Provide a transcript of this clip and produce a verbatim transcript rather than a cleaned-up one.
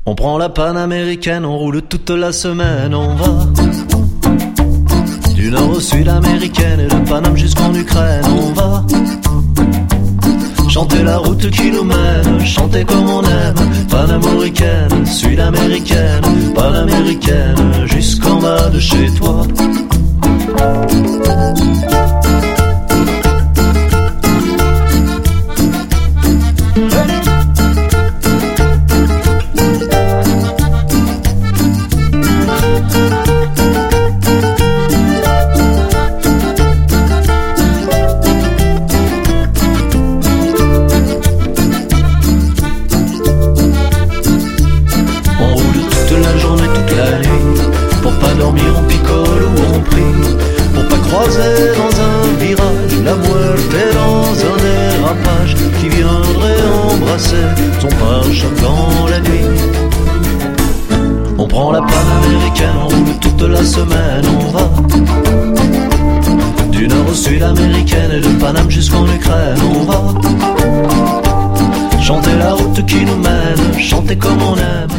On prend la panaméricaine, on roule toute la semaine, on va du nord au sud américaine et de Paname jusqu'en Ukraine, on va chanter la route qui nous mène, chanter comme on aime, panaméricaine, sud-américaine, panaméricaine, jusqu'en bas de chez toi. Dans un virage, la muerte dans un dérapage qui viendrait embrasser ton pare-choc dans la nuit. On prend la panaméricaine, on roule toute la semaine, on va du nord au sud américaine et de Paname jusqu'en Ukraine, on va chanter la route qui nous mène, chanter comme on aime,